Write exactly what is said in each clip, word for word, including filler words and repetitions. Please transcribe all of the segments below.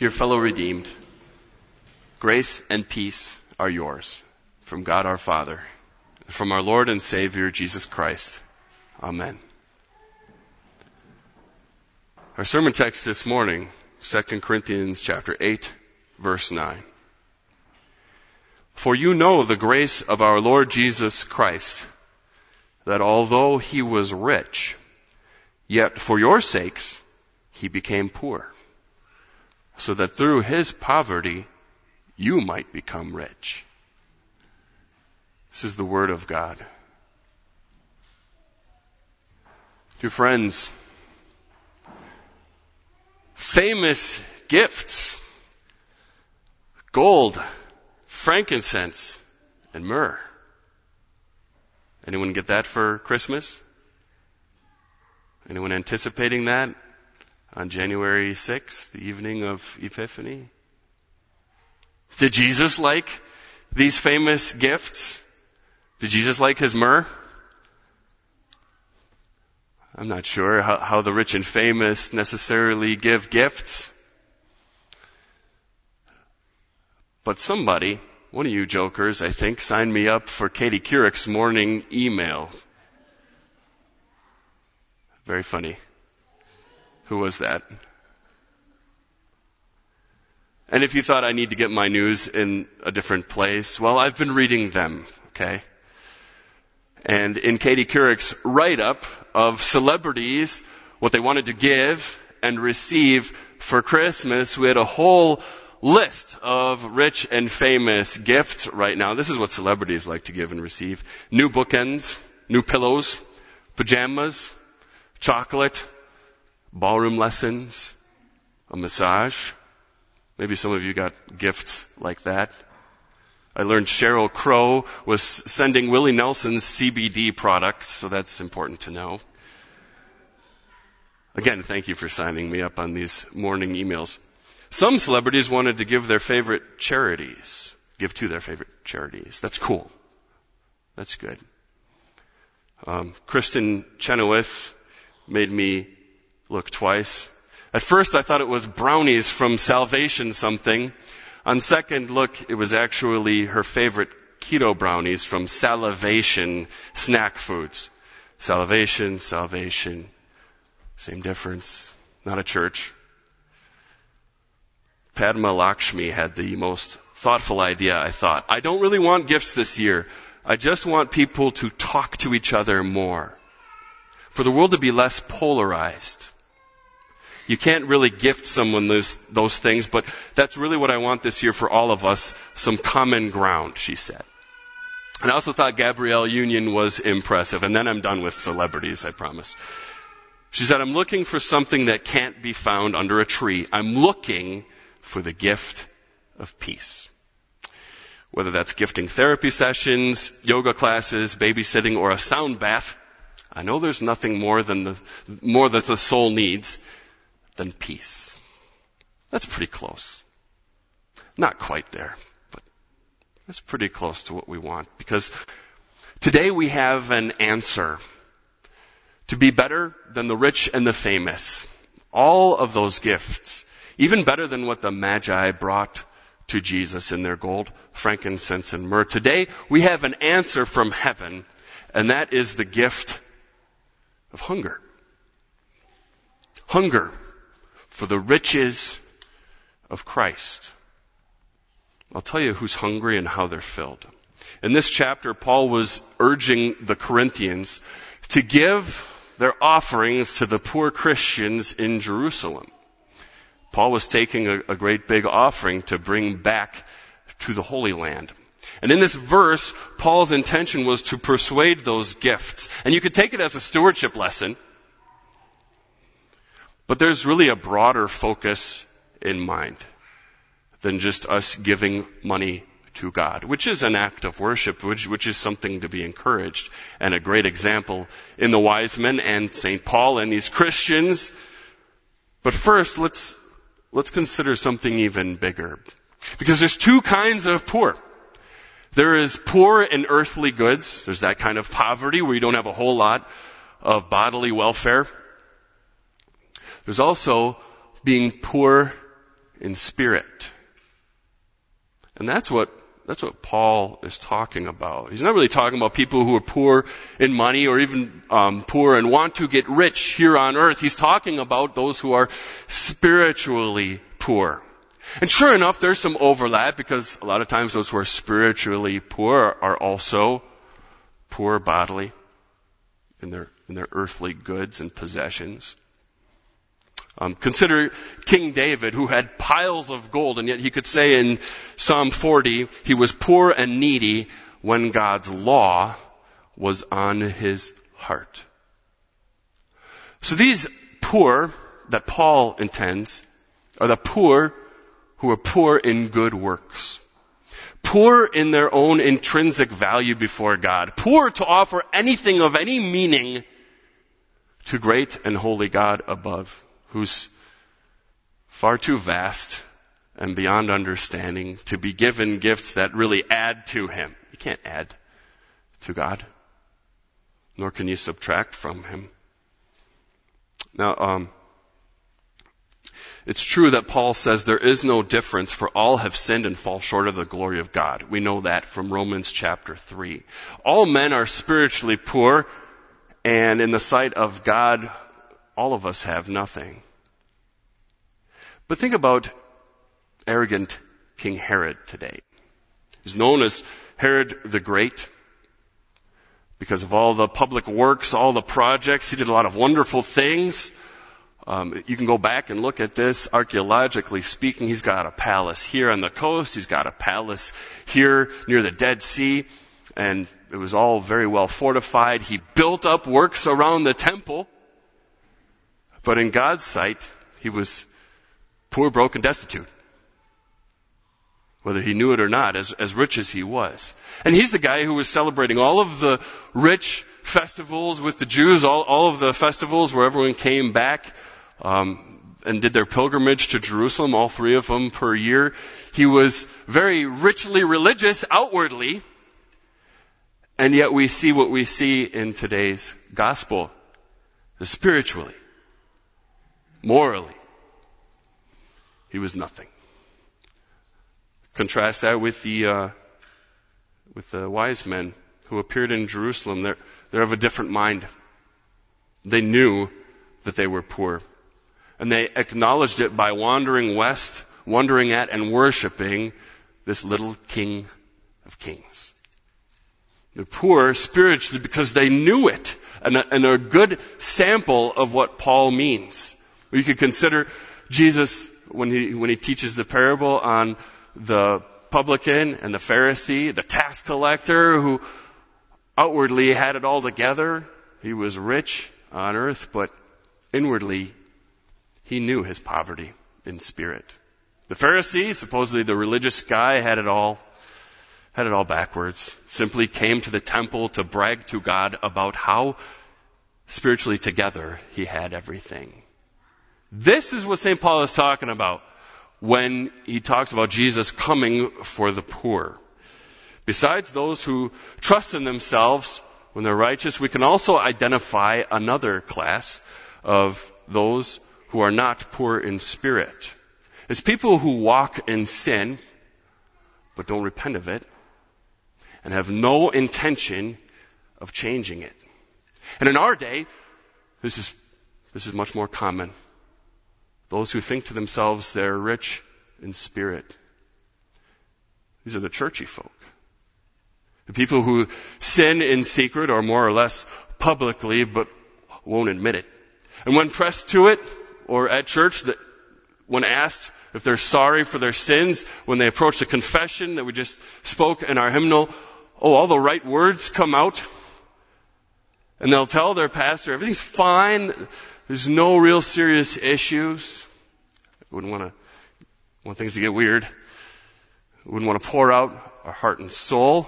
Dear fellow redeemed, grace and peace are yours from God our Father, from our Lord and Savior Jesus Christ. Amen. Our sermon text this morning, Second Corinthians chapter eight, verse nine. For you know the grace of our Lord Jesus Christ, that although he was rich, yet for your sakes he became poor, so that through his poverty you might become rich. This is the word of God. Dear friends, famous gifts, gold, frankincense, and myrrh. Anyone get that for Christmas? Anyone anticipating that on January sixth, the evening of Epiphany? Did Jesus like these famous gifts? Did Jesus like his myrrh? I'm not sure how, how the rich and famous necessarily give gifts. But somebody, one of you jokers, I think, signed me up for Katie Couric's morning email. Very funny. Who was that? And if you thought I need to get my news in a different place, well, I've been reading them, okay? And in Katie Couric's write-up of celebrities, what they wanted to give and receive for Christmas, we had a whole list of rich and famous gifts right now. This is what celebrities like to give and receive. New bookends, new pillows, pajamas, chocolate, ballroom lessons, a massage. Maybe some of you got gifts like that. I learned Sheryl Crow was sending Willie Nelson's C B D products, so that's important to know. Again, thank you for signing me up on these morning emails. Some celebrities wanted to give their favorite charities, give to their favorite charities. That's cool. That's good. Um, Kristen Chenoweth made me look twice. At first I thought it was brownies from Salvation something. On second look, it was actually her favorite keto brownies from Salivation Snack Foods. Salivation, Salvation, same difference. Not a church. Padma Lakshmi had the most thoughtful idea, I thought. I don't really want gifts this year. I just want people to talk to each other more. For the world to be less polarized. You can't really gift someone those, those things, but that's really what I want this year for all of us, some common ground, she said. And I also thought Gabrielle Union was impressive. And then I'm done with celebrities, I promise. She said, I'm looking for something that can't be found under a tree. I'm looking for the gift of peace. Whether that's gifting therapy sessions, yoga classes, babysitting, or a sound bath, I know there's nothing more than the, more that the soul needs than peace. That's pretty close. Not quite there, but that's pretty close to what we want. Because today we have an answer to be better than the rich and the famous. All of those gifts, even better than what the Magi brought to Jesus in their gold, frankincense, and myrrh. Today we have an answer from heaven, and that is the gift of hunger. Hunger for the riches of Christ. I'll tell you who's hungry and how they're filled. In this chapter, Paul was urging the Corinthians to give their offerings to the poor Christians in Jerusalem. Paul was taking a, a great big offering to bring back to the Holy Land. And in this verse, Paul's intention was to persuade those gifts. And you could take it as a stewardship lesson. But there's really a broader focus in mind than just us giving money to God, which is an act of worship, which, which is something to be encouraged, and a great example in the wise men and Saint Paul and these Christians. But first, let's, let's consider something even bigger. Because there's two kinds of poor. There is poor in earthly goods. There's that kind of poverty where you don't have a whole lot of bodily welfare. There's also being poor in spirit. And that's what That's what Paul is talking about. He's not really talking about people who are poor in money or even um, poor and want to get rich here on earth. He's talking about those who are spiritually poor. And sure enough, there's some overlap because a lot of times those who are spiritually poor are also poor bodily in their in their earthly goods and possessions. Um, consider King David, who had piles of gold, and yet he could say in Psalm forty, he was poor and needy when God's law was on his heart. So these poor that Paul intends are the poor who are poor in good works, poor in their own intrinsic value before God, poor to offer anything of any meaning to great and holy God above, who's far too vast and beyond understanding to be given gifts that really add to him. You can't add to God, nor can you subtract from him. Now, um, it's true that Paul says there is no difference, for all have sinned and fall short of the glory of God. We know that from Romans chapter three. All men are spiritually poor, and in the sight of God, all of us have nothing. But think about arrogant King Herod today. He's known as Herod the Great because of all the public works, all the projects. He did a lot of wonderful things. Um, you can go back and look at this. Archaeologically speaking, he's got a palace here on the coast. He's got a palace here near the Dead Sea. And it was all very well fortified. He built up works around the temple. But in God's sight, he was poor, broke, and destitute. Whether he knew it or not, as, as rich as he was. And he's the guy who was celebrating all of the rich festivals with the Jews, all, all of the festivals where everyone came back um, and did their pilgrimage to Jerusalem, all three of them per year. He was very richly religious outwardly, and yet we see what we see in today's gospel. Spiritually, morally, he was nothing. Contrast that with the uh, with the wise men who appeared in Jerusalem. They're they're of a different mind. They knew that they were poor, and they acknowledged it by wandering west, wondering at and worshiping this little King of Kings. They're poor spiritually because they knew it, and a, and a good sample of what Paul means. We could consider Jesus when he when he teaches the parable on the publican and the Pharisee, the tax collector who outwardly had it all together. He was rich on earth, but inwardly he knew his poverty in spirit. The Pharisee, supposedly the religious guy, had it all, had it all backwards. Simply came to the temple to brag to God about how spiritually together he had everything. This is what Saint Paul is talking about when he talks about Jesus coming for the poor. Besides those who trust in themselves when they're righteous, we can also identify another class of those who are not poor in spirit. It's people who walk in sin, but don't repent of it, and have no intention of changing it. And in our day, this is, this is much more common. Those who think to themselves they're rich in spirit. These are the churchy folk. The people who sin in secret or more or less publicly, but won't admit it. And when pressed to it, or at church, when asked if they're sorry for their sins, when they approach the confession that we just spoke in our hymnal, oh, all the right words come out. And they'll tell their pastor, everything's fine. There's no real serious issues. We wouldn't want to want things to get weird. We wouldn't want to pour out our heart and soul.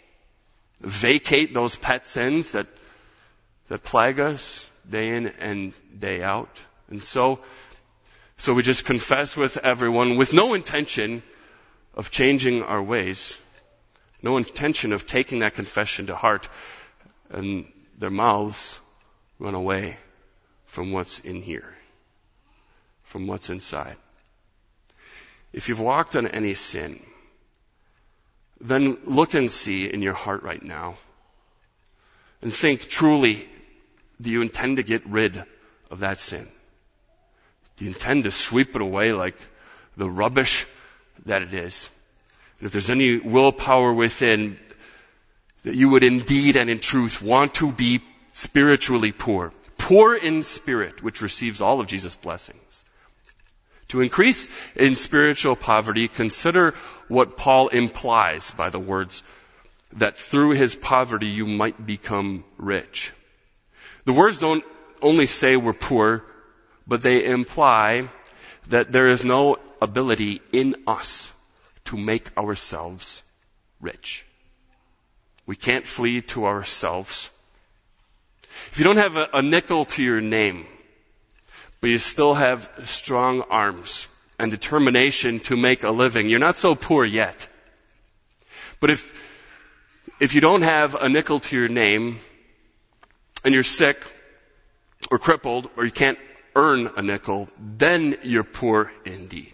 Vacate those pet sins that that plague us day in and day out. And so, so we just confess with everyone with no intention of changing our ways, no intention of taking that confession to heart, and their mouths run away from what's in here, from what's inside. if you've walked in any sin, then look and see in your heart right now and think, truly, do you intend to get rid of that sin? Do you intend to sweep it away like the rubbish that it is? And if there's any willpower within, that you would indeed and in truth want to be spiritually poor, poor in spirit, which receives all of Jesus' blessings. To increase in spiritual poverty, consider what Paul implies by the words that through his poverty you might become rich. The words don't only say we're poor, but they imply that there is no ability in us to make ourselves rich. We can't flee to ourselves. If you don't have a, a nickel to your name, but you still have strong arms and determination to make a living, you're not so poor yet. But if, if you don't have a nickel to your name, and you're sick, or crippled, or you can't earn a nickel, then you're poor indeed.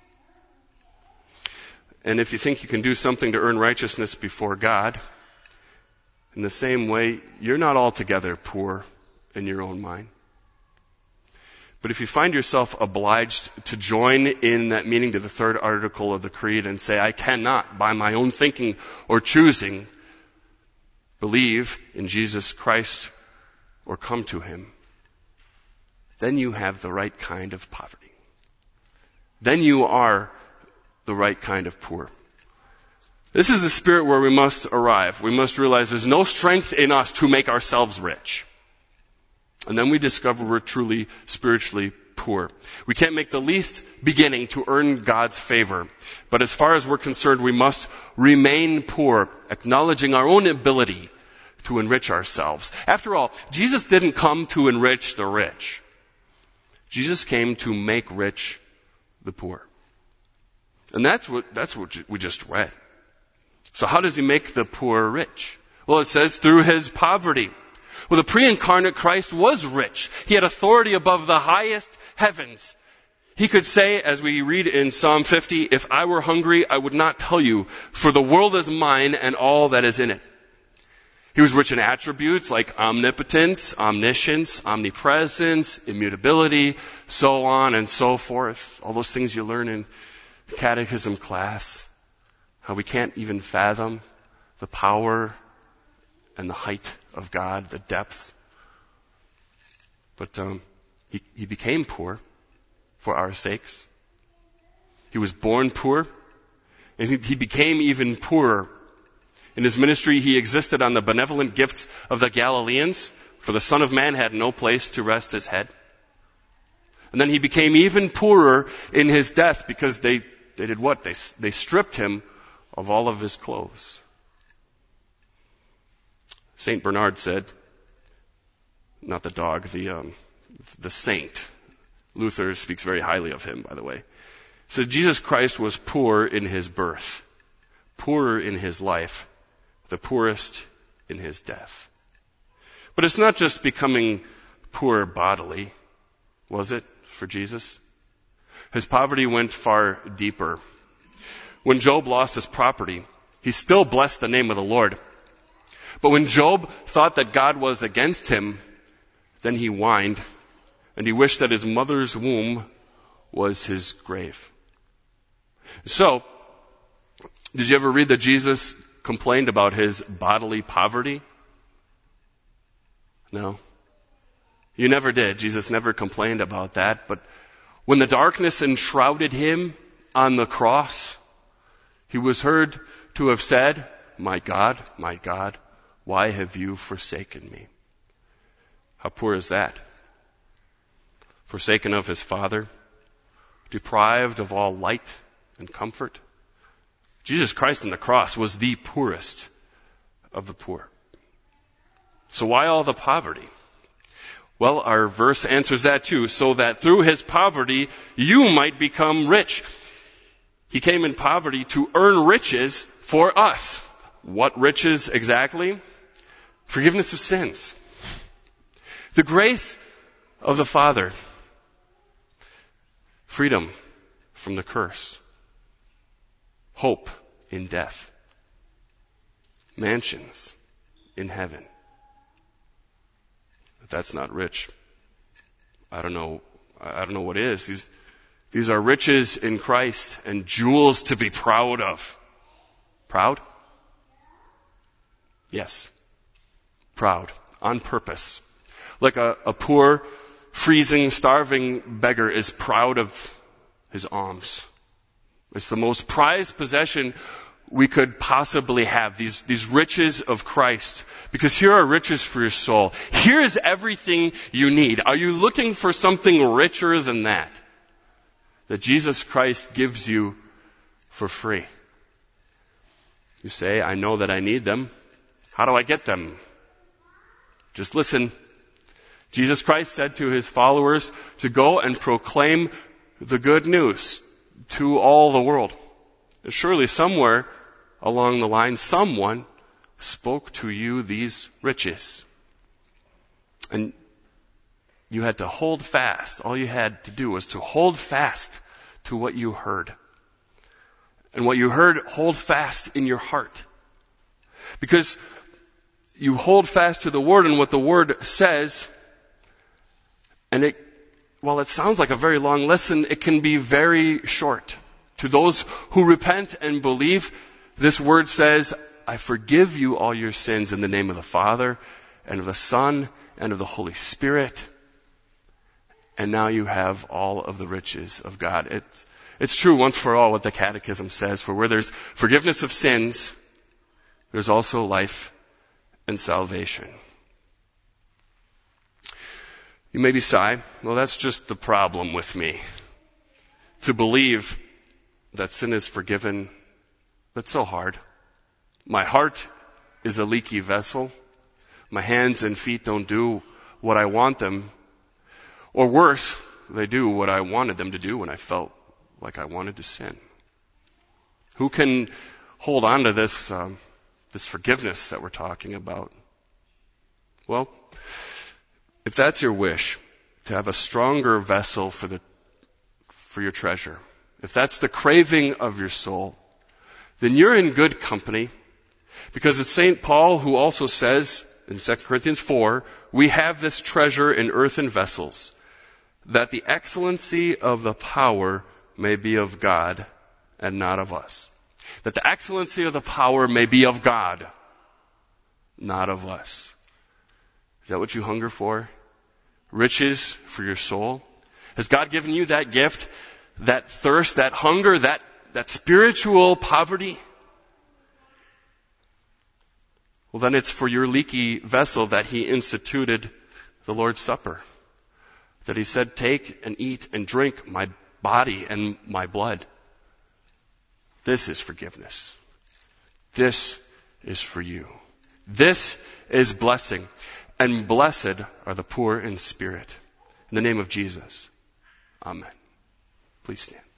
And if you think you can do something to earn righteousness before God, in the same way, you're not altogether poor in your own mind. But if you find yourself obliged to join in that meaning to the third article of the Creed and say, I cannot, by my own thinking or choosing, believe in Jesus Christ or come to Him, then you have the right kind of poverty. Then you are the right kind of poor. This is the spirit where we must arrive. We must realize there's no strength in us to make ourselves rich. And then we discover we're truly spiritually poor. We can't make the least beginning to earn God's favor. But as far as we're concerned, we must remain poor, acknowledging our own ability to enrich ourselves. After all, Jesus didn't come to enrich the rich. Jesus came to make rich the poor. And that's what, that's what we just read. So how does He make the poor rich? Well, it says through His poverty. Well, the pre-incarnate Christ was rich. He had authority above the highest heavens. He could say, as we read in Psalm fifty, if I were hungry, I would not tell you, for the world is mine and all that is in it. He was rich in attributes like omnipotence, omniscience, omnipresence, immutability, so on and so forth. All those things you learn in catechism class. How we can't even fathom the power and the height of God, the depth. But um, he, he became poor for our sakes. He was born poor, and he, he became even poorer. In His ministry, He existed on the benevolent gifts of the Galileans, for the Son of Man had no place to rest His head. And then He became even poorer in His death because they, they did what? They, they stripped Him of all of His clothes. Saint Bernard said, not the dog, the um, the saint. Luther speaks very highly of him, by the way. So Jesus Christ was poor in His birth, poorer in His life, the poorest in His death. But it's not just becoming poor bodily, was it, for Jesus? His poverty went far deeper. When Job lost his property, he still blessed the name of the Lord. But when Job thought that God was against him, then he whined, and he wished that his mother's womb was his grave. So, did you ever read that Jesus complained about his bodily poverty? No. You never did. Jesus never complained about that. But when the darkness enshrouded Him on the cross, He was heard to have said, my God, my God, why have you forsaken me? How poor is that? Forsaken of His Father, deprived of all light and comfort. Jesus Christ on the cross was the poorest of the poor. So why all the poverty? Well, our verse answers that too, so that through His poverty you might become rich. He came in poverty to earn riches for us. What riches exactly? Forgiveness of sins. The grace of the Father. Freedom from the curse. hope in death, mansions in heaven. If that's not rich, I don't know, I don't know what is. These, these are riches in Christ and jewels to be proud of. Proud? Yes. Proud. On purpose. Like a, a poor, freezing, starving beggar is proud of his alms. It's the most prized possession we could possibly have, these, these riches of Christ. Because here are riches for your soul. Here is everything you need. Are you looking for something richer than that? That Jesus Christ gives you for free. You say, I know that I need them. How do I get them? Just listen. Jesus Christ said to his followers to go and proclaim the good news to all the world. Surely somewhere along the line, someone spoke to you these riches. And you had to hold fast. All you had to do was to hold fast to what you heard. And what you heard, hold fast in your heart. Because you hold fast to the Word and what the Word says, and it, while it sounds like a very long lesson, it can be very short. To those who repent and believe, this word says, I forgive you all your sins in the name of the Father and of the Son and of the Holy Spirit. And now you have all of the riches of God. It's, it's true once for all what the Catechism says. For where there's forgiveness of sins, there's also life and salvation. You maybe sigh, well, that's just the problem with me. To believe that sin is forgiven, that's so hard. My heart is a leaky vessel. My hands and feet don't do what I want them. Or worse, they do what I wanted them to do when I felt like I wanted to sin. Who can hold on to this, um, this forgiveness that we're talking about? Well, if that's your wish, to have a stronger vessel for the, for your treasure, if that's the craving of your soul, then you're in good company. Because it's Saint Paul who also says in Second Corinthians four, we have this treasure in earthen vessels, that the excellency of the power may be of God and not of us. That the excellency of the power may be of God, not of us. Is that what you hunger for? Riches for your soul? Has God given you that gift, that thirst, that hunger, that, that spiritual poverty? Well, then it's for your leaky vessel that he instituted the Lord's Supper. That he said, take and eat and drink my body and my blood. This is forgiveness. This is for you. This is blessing. And blessed are the poor in spirit. In the name of Jesus. Amen. Please stand.